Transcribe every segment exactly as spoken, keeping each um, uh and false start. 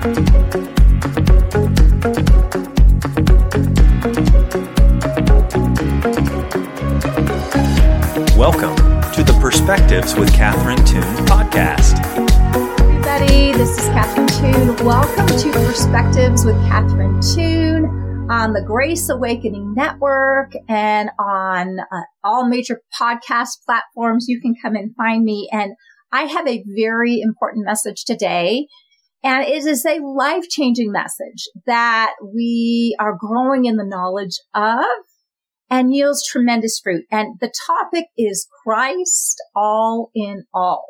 Welcome to the Perspectives with Catherine Toon podcast. Everybody, this is Catherine Toon. Welcome to Perspectives with Catherine Toon on the Grace Awakening Network and on uh, all major podcast platforms. You can come and find me. And I have a very important message today. And it is a life-changing message that we are growing in the knowledge of and yields tremendous fruit. And the topic is Christ all in all.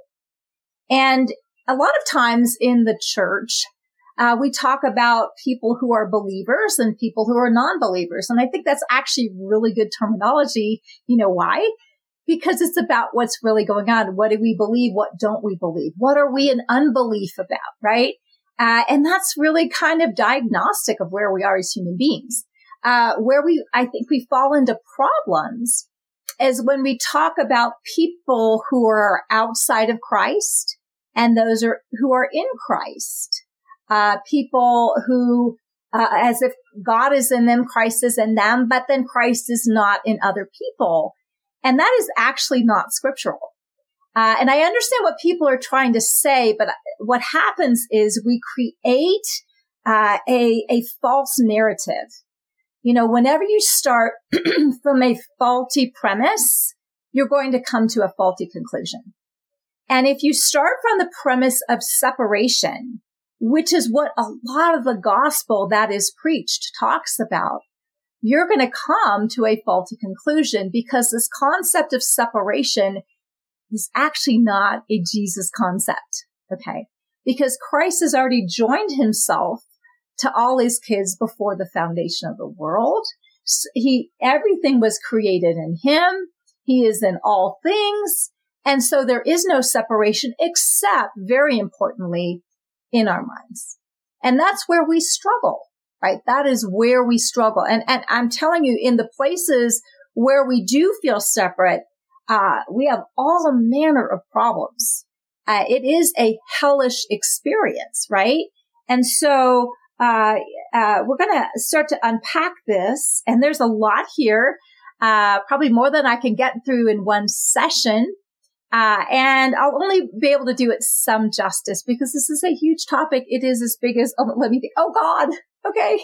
And a lot of times in the church, uh, we talk about people who are believers and people who are non-believers. And I think that's actually really good terminology. You know why? Because it's about what's really going on. What do we believe? What don't we believe? What are we in unbelief about, right? Uh, and that's really kind of diagnostic of where we are as human beings. Uh, where we, I think we fall into problems is when we talk about people who are outside of Christ and those are, who are in Christ. Uh, people who, uh, as if God is in them, Christ is in them, but then Christ is not in other people. And that is actually not scriptural. Uh, and I understand what people are trying to say, but what happens is we create, uh, a, a false narrative. You know, whenever you start from a faulty premise, you're going to come to a faulty conclusion. And if you start from the premise of separation, which is what a lot of the gospel that is preached talks about, you're going to come to a faulty conclusion because this concept of separation is actually not a Jesus concept. Okay. Because Christ has already joined himself to all his kids before the foundation of the world. He, everything was created in him. He is in all things. And so there is no separation except, very importantly, in our minds. And that's where we struggle, right? That is where we struggle. And, and I'm telling you, in the places where we do feel separate, uh, we have all manner of problems. Uh, it is a hellish experience, right? And so, Uh, uh, we're going to start to unpack this, and there's a lot here, uh, probably more than I can get through in one session. Uh, and I'll only be able to do it some justice because this is a huge topic. It is as big as, oh, let me think. Oh God. Okay.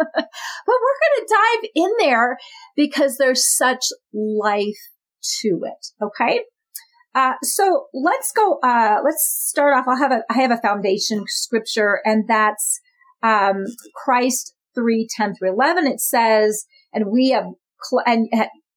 But we're going to dive in there because there's such life to it. Okay. Uh, so let's go, uh, let's start off. I'll have a, I have a foundation scripture, and that's Um, Christ three, ten through eleven. It says, and we have, cl- and,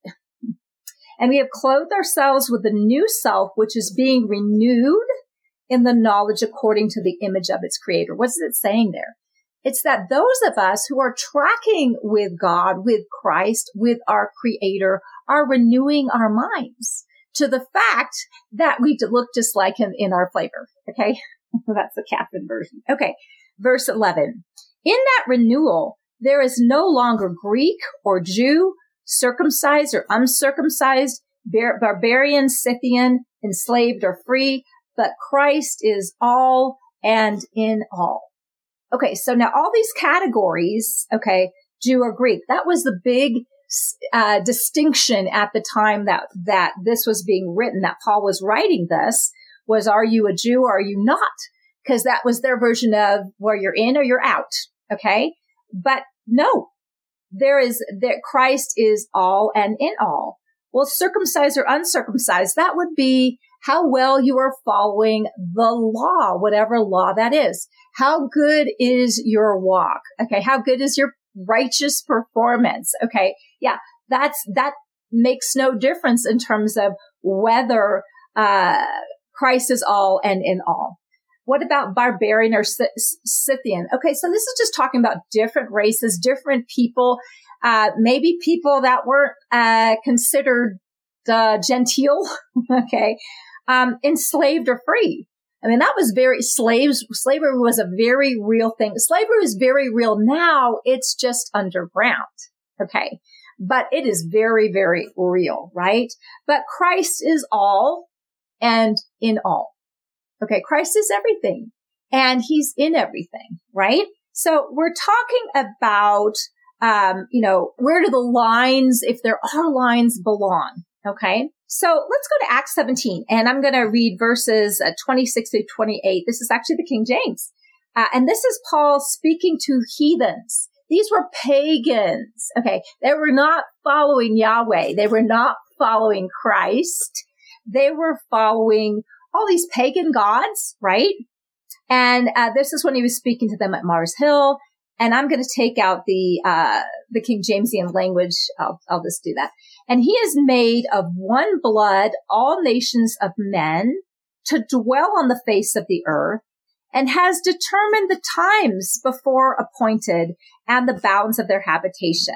and we have clothed ourselves with the new self, which is being renewed in the knowledge according to the image of its creator. What's it saying there? It's that those of us who are tracking with God, with Christ, with our creator, are renewing our minds to the fact that we look just like him in our flavor. Okay. That's the Catherine version. Okay. Verse eleven, in that renewal, there is no longer Greek or Jew, circumcised or uncircumcised, bar- barbarian, Scythian, enslaved or free, but Christ is all and in all. Okay, so now all these categories, okay, Jew or Greek, that was the big uh, distinction at the time that, that this was being written, that Paul was writing this, was are you a Jew or are you not? Because that was their version of where you're in or you're out. Okay. But no, there is that Christ is all and in all. Well, circumcised or uncircumcised, that would be how well you are following the law, whatever law that is. How good is your walk? Okay. How good is your righteous performance? Okay. Yeah. That's, that makes no difference in terms of whether, uh, Christ is all and in all. What about barbarian or Scythian? Okay, so this is just talking about different races, different people, uh, maybe people that weren't uh, considered uh, genteel, okay, um, enslaved or free. I mean, that was very, slaves, slavery was a very real thing. Slavery is very real now. It's just underground, okay? But it is very, very real, right? But Christ is all and in all. Okay, Christ is everything. and he's in everything, right? So we're talking about, um, you know, where do the lines, if there are lines, belong? Okay. So let's go to Acts seventeen, and I'm going to read verses uh, twenty-six through twenty-eight. This is actually the King James. Uh, and this is Paul speaking to heathens. These were pagans. Okay. They were not following Yahweh. They were not following Christ. They were following all these pagan gods, right? And uh, this is when he was speaking to them at Mars Hill. And I'm going to take out the uh the King Jamesian language. I'll, I'll just do that. And he is made of one blood all nations of men to dwell on the face of the earth, and has determined the times before appointed and the bounds of their habitation.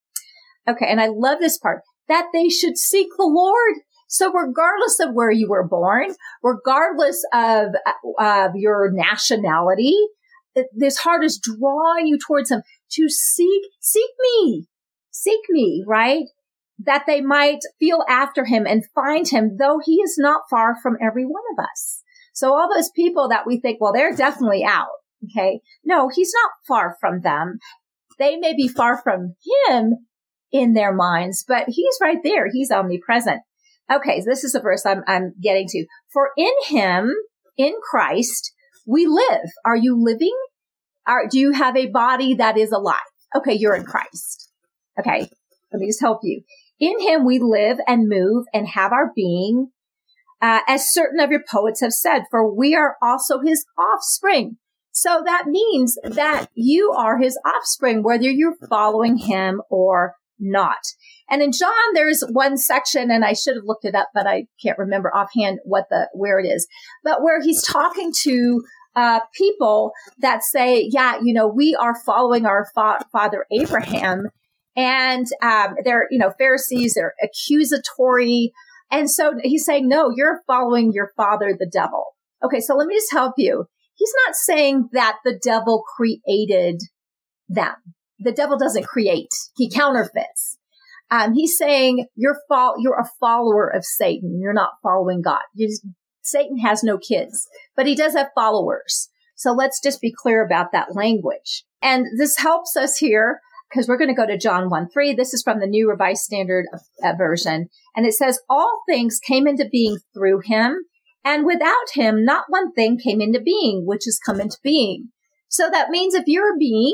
Okay, and I love this part, that they should seek the Lord. So regardless of where you were born, regardless of, of your nationality, this heart is drawing you towards him to seek, seek me, seek me, right? That they might feel after him and find him, though he is not far from every one of us. So all those people that we think, well, they're definitely out. Okay. No, he's not far from them. They may be far from him in their minds, but he's right there. He's omnipresent. Okay. So this is the verse I'm, I'm getting to. For in him, in Christ, we live. Are you living? Are, do you have a body that is alive? Okay. You're in Christ. Okay. Let me just help you. In him we live and move and have our being, uh, as certain of your poets have said, for we are also his offspring. So that means that you are his offspring, whether you're following him or not. And in John, there's one section, and I should have looked it up, but I can't remember offhand what the, where it is, but where he's talking to uh, people that say, yeah, you know, we are following our fa- father Abraham. And um, they're, you know, Pharisees, they're accusatory. And so he's saying, no, you're following your father, the devil. Okay, so let me just help you. He's not saying that the devil created them. The devil doesn't create. He counterfeits. Um, he's saying you're fo- you're a follower of Satan. You're not following God. You just, Satan has no kids, but he does have followers. So let's just be clear about that language. And this helps us here, because we're going to go to John one three. This is from the New Revised Standard uh, Version. And it says, all things came into being through him, and without him, not one thing came into being, which has come into being. So that means if you're a being,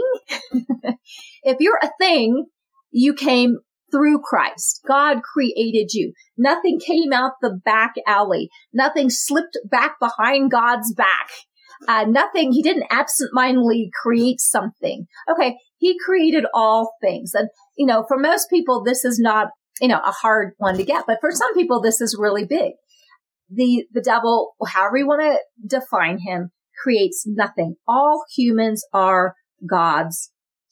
if you're a thing, you came through Christ. God created you. Nothing came out the back alley. Nothing slipped back behind God's back. Uh, nothing, he didn't absentmindedly create something. Okay, he created all things. And, you know, for most people, this is not, you know, a hard one to get. But for some people, this is really big. The, the devil, however you want to define him, creates nothing. All humans are God's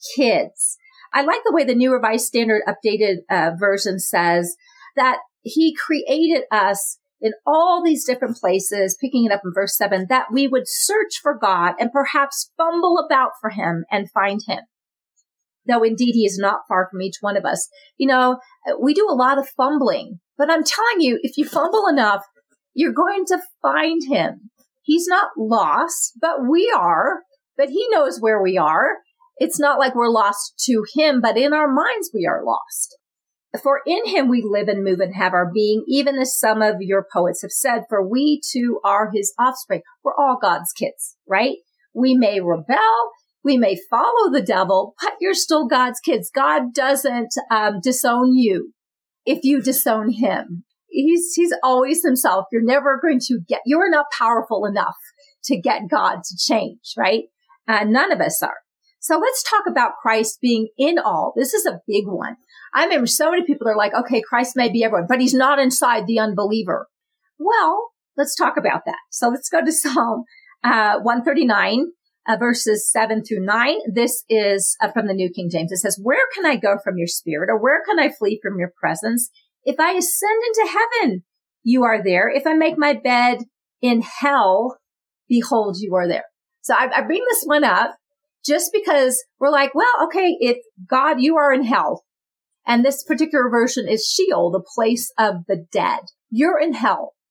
kids. I like the way the New Revised Standard Updated uh, Version says that he created us in all these different places, picking it up in verse seven, that we would search for God and perhaps fumble about for him and find him. Though indeed he is not far from each one of us. You know, we do a lot of fumbling, but I'm telling you, if you fumble enough, you're going to find him. He's not lost, but we are, but he knows where we are. It's not like we're lost to him, but in our minds we are lost. For in him we live and move and have our being, even as some of your poets have said, for we too are his offspring. We're all God's kids, right? We may rebel, we may follow the devil, but you're still God's kids. God doesn't um, disown you if you disown him. He's, he's always himself. You're never going to get, you're not powerful enough to get God to change, right? Uh, none of us are. So let's talk about Christ being in all. This is a big one. I remember so many people are like, okay, Christ may be everyone, but he's not inside the unbeliever. Well, let's talk about that. So let's go to Psalm uh, one thirty-nine, uh, verses seven through nine. This is uh, from the New King James. It says, where can I go from your spirit, or where can I flee from your presence? If I ascend into heaven, you are there. If I make my bed in hell, behold, you are there. So I, I bring this one up just because we're like, well, okay, if God, you are in hell. And this particular version is Sheol, the place of the dead. You're in hell.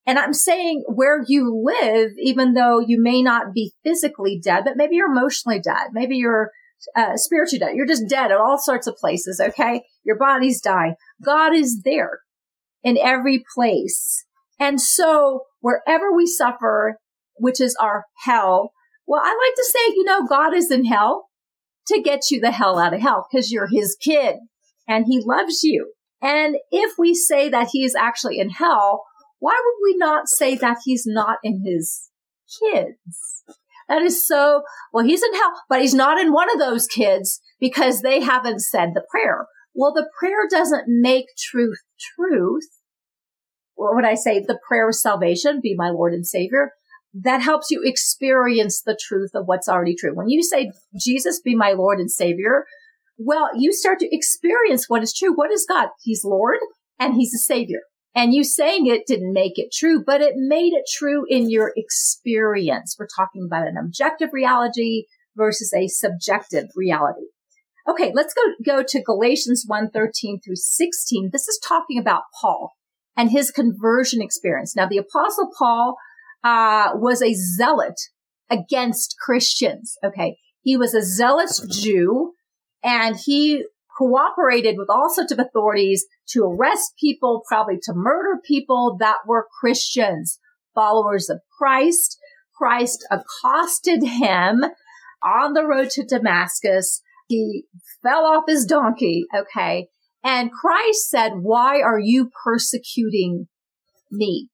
And I'm saying where you live, even though you may not be physically dead, but maybe you're emotionally dead. Maybe you're uh, spiritually dead. You're just dead at all sorts of places, okay? Your body's dying. God is there in every place. And so wherever we suffer, which is our hell, well, I like to say, you know, God is in hell to get you the hell out of hell because you're his kid and he loves you. And if we say that he is actually in hell, why would we not say that he's not in his kids? That is so, well, he's in hell, but he's not in one of those kids because they haven't said the prayer. Well, the prayer doesn't make truth truth. Or would I say the prayer of salvation, be my Lord and Savior? That helps you experience the truth of what's already true. When you say, Jesus, be my Lord and Savior, well, you start to experience what is true. What is God? He's Lord and he's a Savior. And you saying it didn't make it true, but it made it true in your experience. We're talking about an objective reality versus a subjective reality. Okay, let's go, go to Galatians one thirteen through sixteen. This is talking about Paul and his conversion experience. Now, the Apostle Paul uh was a zealot against Christians, okay? He was a zealous Jew, and he cooperated with all sorts of authorities to arrest people, probably to murder people that were Christians, followers of Christ. Christ accosted him on the road to Damascus. He fell off his donkey, okay? And Christ said, why are you persecuting me?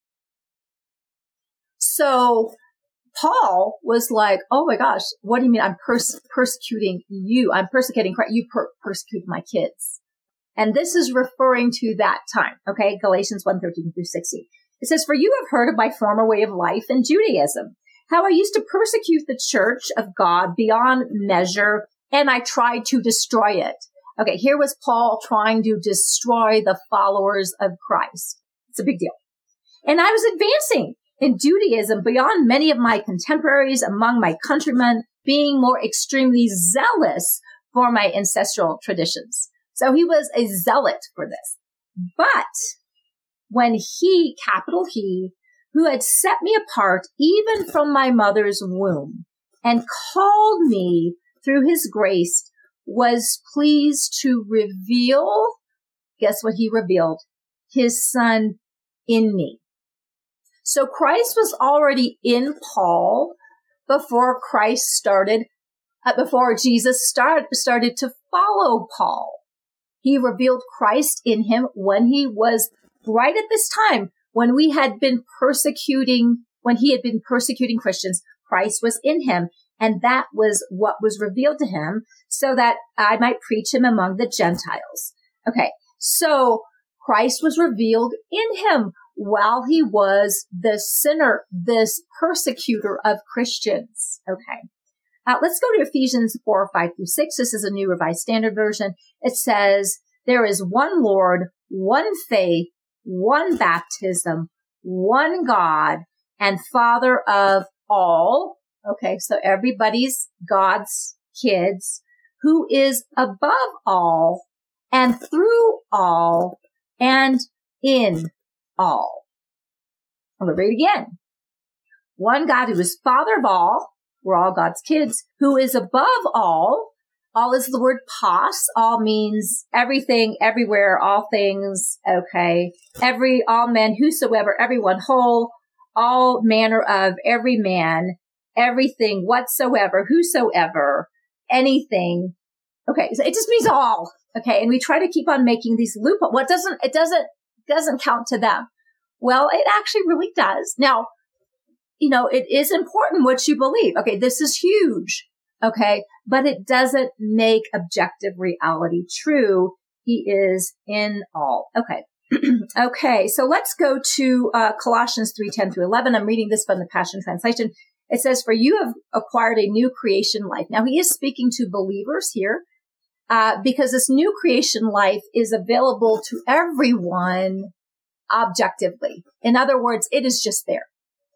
So Paul was like, oh my gosh, what do you mean I'm pers- persecuting you? I'm persecuting Christ. You per- persecute my kids. And this is referring to that time, okay? Galatians one thirteen through sixteen. It says, for you have heard of my former way of life in Judaism, how I used to persecute the church of God beyond measure, and I tried to destroy it. Okay, here was Paul trying to destroy the followers of Christ. It's a big deal. And I was advancing in Judaism beyond many of my contemporaries among my countrymen, being more extremely zealous for my ancestral traditions. So he was a zealot for this. But when he, capital He, who had set me apart even from my mother's womb and called me through his grace, was pleased to reveal, guess what he revealed? His son in me. So Christ was already in Paul before Christ started, uh, before Jesus start, started to follow Paul. He revealed Christ in him when he was right at this time, when we had been persecuting, when he had been persecuting Christians, Christ was in him. And that was what was revealed to him so that I might preach him among the Gentiles. Okay. So Christ was revealed in him while he was the sinner, this persecutor of Christians. Okay. Uh, let's go to Ephesians four, five through six. This is a New Revised Standard Version. It says, there is one Lord, one faith, one baptism, one God, and Father of all. Okay, so everybody's God's kids, who is above all and through all and in all. I'll read it again. One God who is Father of all, we're all God's kids, who is above all. All is the word pos. All means everything, everywhere, all things. Okay. Every, all men, whosoever, everyone whole, all manner of every man, everything, whatsoever, whosoever, anything. Okay. So it just means all. Okay. And we try to keep on making these loopholes. What doesn't, it doesn't, doesn't count to them. Well, it actually really does. Now, you know, it is important what you believe. Okay. This is huge. Okay. But it doesn't make objective reality true. He is in all. Okay. Okay. So let's go to uh, Colossians three, ten through eleven. I'm reading this from the Passion Translation. It says, for you have acquired a new creation life. Now he is speaking to believers here, uh, because this new creation life is available to everyone objectively. In other words, it is just there.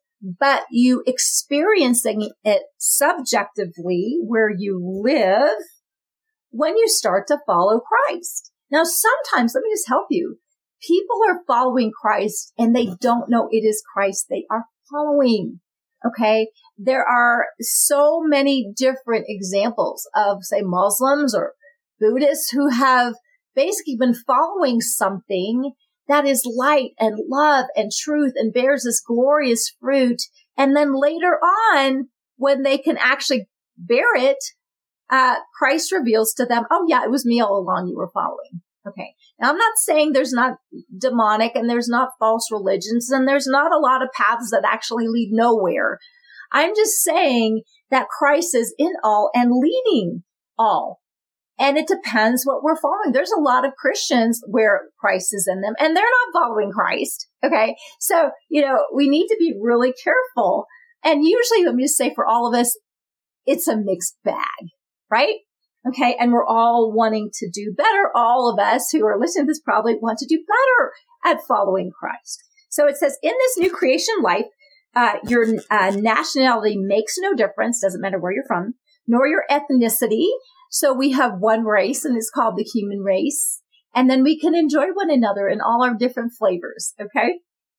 But you experiencing it subjectively where you live when you start to follow Christ. Now, sometimes, let me just help you. people are following Christ and they don't know it is Christ they are following. Okay. There are so many different examples of, say, Muslims or Buddhists who have basically been following something that is light and love and truth and bears this glorious fruit. And then later on, when they can actually bear it, uh, Christ reveals to them, oh yeah, it was me all along you were following. Okay. Now I'm not saying there's not demonic and there's not false religions and there's not a lot of paths that actually lead nowhere. I'm just saying that Christ is in all and leading all. And it depends what we're following. There's a lot of Christians where Christ is in them and they're not following Christ. Okay. So, you know, we need to be really careful. And usually, let me just say for all of us, it's a mixed bag, right? Okay. And we're all wanting to do better. All of us who are listening to this probably want to do better at following Christ. So it says, in this new creation life, uh, your uh, nationality makes no difference. Doesn't matter where you're from, nor your ethnicity. So we have one race and it's called the human race. And then we can enjoy one another in all our different flavors. Okay.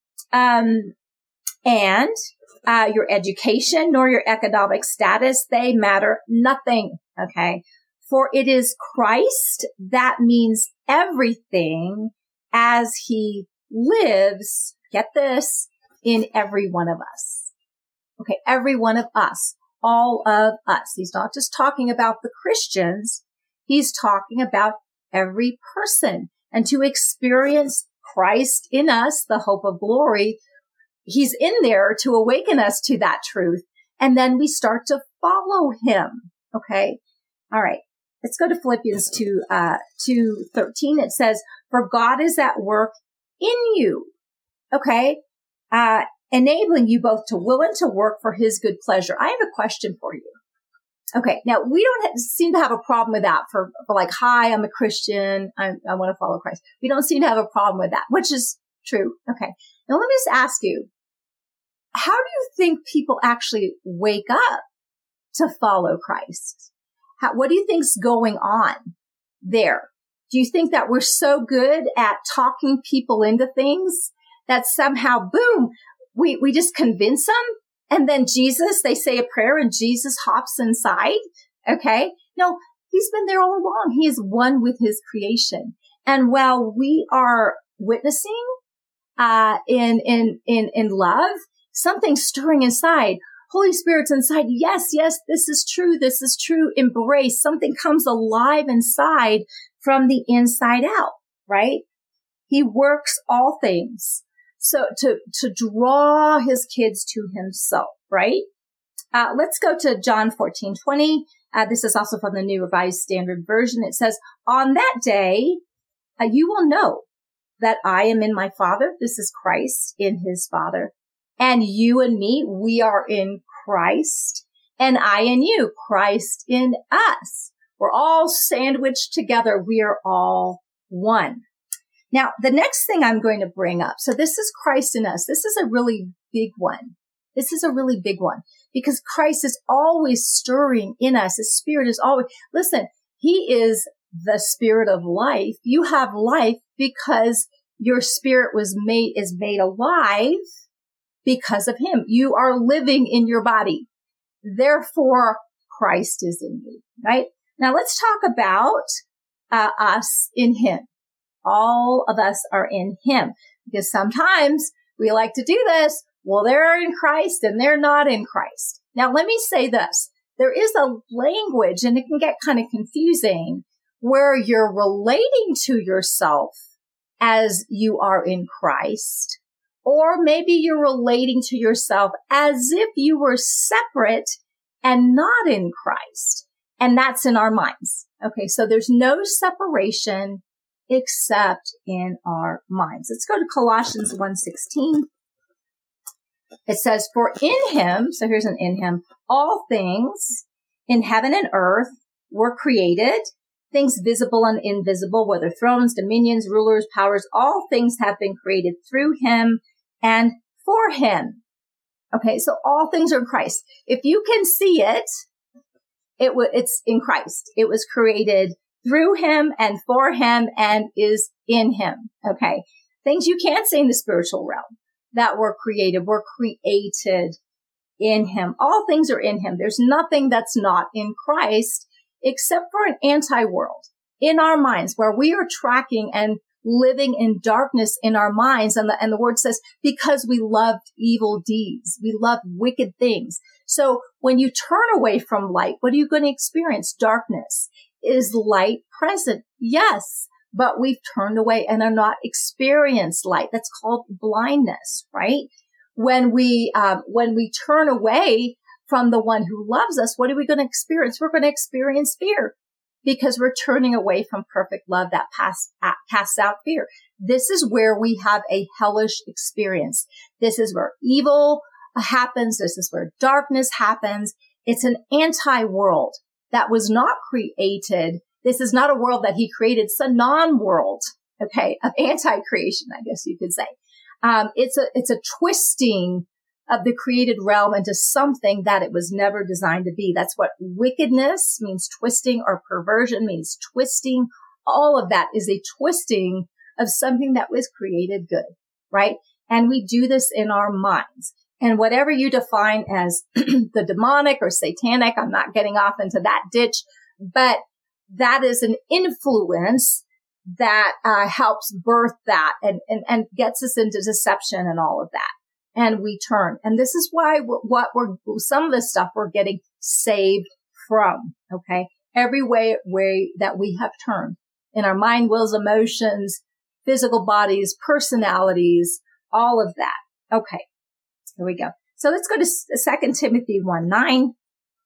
Um, and, uh, your education nor your economic status, they matter nothing. Okay. For it is Christ that means everything as he lives, get this, in every one of us. Okay. Every one of us. All of us. He's not just talking about the Christians. He's talking about every person. And to experience Christ in us, the hope of glory, he's in there to awaken us to that truth. And then we start to follow him. Okay. All right. Let's go to Philippians two, uh, two thirteen. It says, for God is at work in you. Okay. Uh, enabling you both to will and to work for his good pleasure. I have a question for you. Okay. Now we don't have, seem to have a problem with that for, for like, hi, I'm a Christian. I, I want to follow Christ. We don't seem to have a problem with that, which is true. Okay. Now let me just ask you, how do you think people actually wake up to follow Christ? How, what do you think's going on there? Do you think that we're so good at talking people into things that somehow, boom, we, we just convince them? And then Jesus, they say a prayer and Jesus hops inside. Okay. No, he's been there all along. He is one with his creation. And while we are witnessing, uh, in, in, in, in love, something's stirring inside. Holy Spirit's inside. Yes, yes, this is true. This is true. Embrace. Something comes alive inside from the inside out, right? He works all things. So to, to draw his kids to himself, right? Uh, let's go to John fourteen twenty. Uh, this is also from the New Revised Standard Version. It says, on that day, uh, you will know that I am in my Father. This is Christ in his Father. And you and me, we are in Christ. And I and you, Christ in us. We're all sandwiched together. We are all one. Now, the next thing I'm going to bring up, so this is Christ in us. This is a really big one. This is a really big one because Christ is always stirring in us. His Spirit is always, listen, he is the Spirit of life. You have life because your spirit was made, is made alive because of him. You are living in your body. Therefore, Christ is in you, right? Now let's talk about uh, us in him. All of us are in him because sometimes we like to do this. Well, they're in Christ and they're not in Christ. Now, let me say this. There is a language and it can get kind of confusing where you're relating to yourself as you are in Christ, or maybe you're relating to yourself as if you were separate and not in Christ. And that's in our minds. Okay. So there's no separation except in our minds. Let's go to Colossians one sixteen. It says, for in him, so here's an in him, all things in heaven and earth were created, things visible and invisible, whether thrones, dominions, rulers, powers, all things have been created through him and for him. Okay, so all things are in Christ. If you can see it, it w- it's in Christ. It was created through him and for him and is in him. Okay. things you can't see in the spiritual realm that were created, were created in him. All things are in him. There's nothing that's not in Christ except for an anti-world in our minds where we are tracking and living in darkness in our minds. And the, and the word says, because we loved evil deeds, we loved wicked things. So when you turn away from light, what are you going to experience? Darkness. Is light present? Yes, but we've turned away and are not experienced light. That's called blindness, right? When we, um, when we turn away from the one who loves us, what are we going to experience? We're going to experience fear because we're turning away from perfect love that pass, uh, casts out fear. This is where we have a hellish experience. This is where evil happens. This is where darkness happens. It's an anti-world that was not created. This is not a world that he created. It's a non-world, okay, of anti-creation, I guess you could say. Um, it's a, it's a twisting of the created realm into something that it was never designed to be. That's what wickedness means, twisting, or perversion means twisting. All of that is a twisting of something that was created good, right? And we do this in our minds. And whatever you define as the demonic or satanic, I'm not getting off into that ditch, but that is an influence that uh, helps birth that and, and, and gets us into deception and all of that. And we turn. And this is why we're, what we're, some of the stuff we're getting saved from, okay? Every way, way that we have turned in our mind, wills, emotions, physical bodies, personalities, all of that. Okay. Here we go. So let's go to Second Timothy one nine.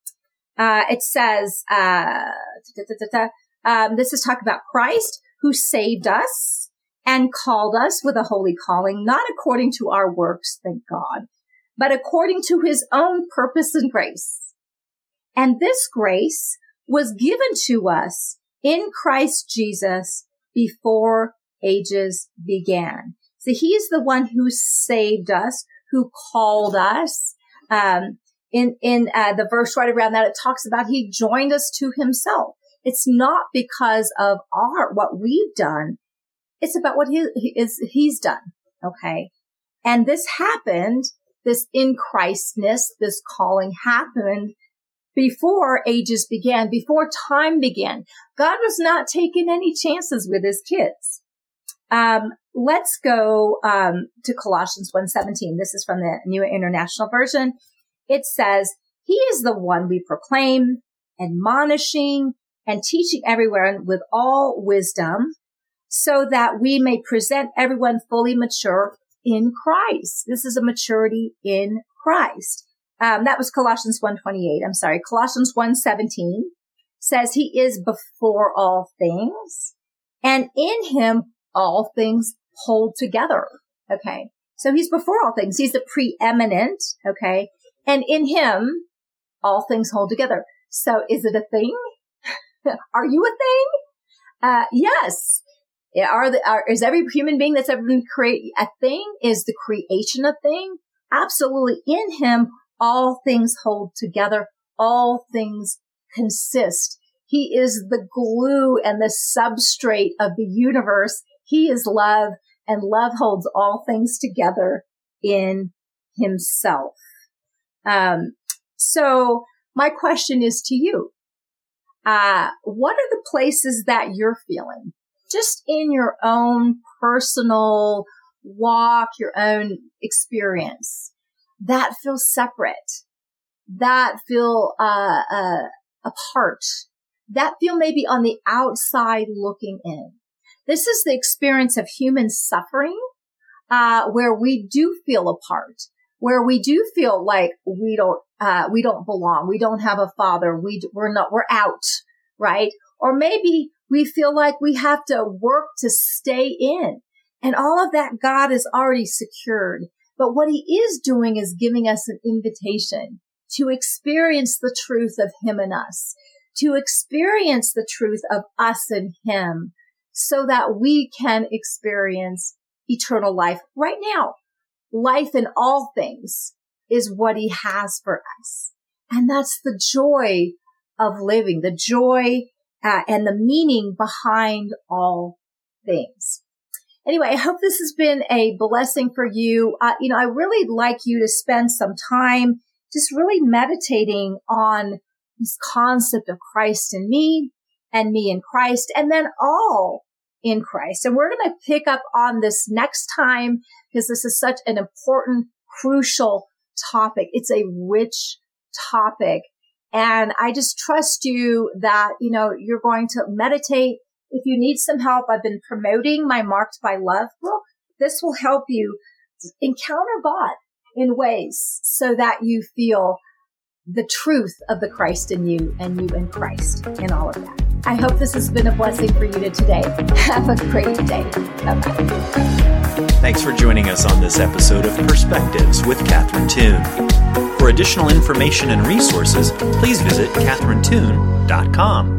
Uh, it says, uh, da, da, da, da, um, this is talking about Christ who saved us and called us with a holy calling, not according to our works, thank God, but according to his own purpose and grace. And this grace was given to us in Christ Jesus before ages began. So he is the one who saved us, who called us. Um, in, in, uh, the verse right around that, it talks about he joined us to himself. It's not because of our, what we've done. It's about what he, he is, he's done. Okay. And this happened, this in Christness, this calling happened before ages began, before time began. God was not taking any chances with his kids. Um, let's go, um, to Colossians one seventeen. This is from the New International Version. It says, he is the one we proclaim, admonishing and teaching everywhere with all wisdom, so that we may present everyone fully mature in Christ. This is a maturity in Christ. Um, that was Colossians one twenty-eight. I'm sorry. Colossians one seventeen says he is before all things, and in him all things hold together. Okay. So he's before all things. He's the preeminent. Okay. And in him, all things hold together. So is it a thing? Are you a thing? Uh, yes. Are the, are, is every human being that's ever been created a thing? Is the creation a thing? Absolutely. In him, all things hold together. All things consist. He is the glue and the substrate of the universe. He is love, and love holds all things together in himself. Um, so my question is to you. Uh, what are the places that you're feeling just in your own personal walk, your own experience that feel separate, that feel, uh, uh, apart, that feel maybe on the outside looking in? This is the experience of human suffering, uh, where we do feel apart, where we do feel like we don't, uh, we don't belong. We don't have a father. We, we're not, we're out, right? Or maybe we feel like we have to work to stay in, and all of that God has already secured. But what he is doing is giving us an invitation to experience the truth of him and us, to experience the truth of us and him, so that we can experience eternal life right now. Life in all things is what he has for us. And that's the joy of living, the joy uh, and the meaning behind all things. Anyway, I hope this has been a blessing for you. Uh, you know, I really like you to spend some time just really meditating on this concept of Christ in me and me in Christ, and then all in Christ. And we're going to pick up on this next time because this is such an important, crucial topic. It's a rich topic. And I just trust you that, you know, you're going to meditate. If you need some help, I've been promoting my Marked by Love book. This will help you encounter God in ways so that you feel the truth of the Christ in you and you in Christ and all of that. I hope this has been a blessing for you today. Have a great day. Bye-bye. Thanks for joining us on this episode of Perspectives with Catherine Toon. For additional information and resources, please visit catherine toon dot com.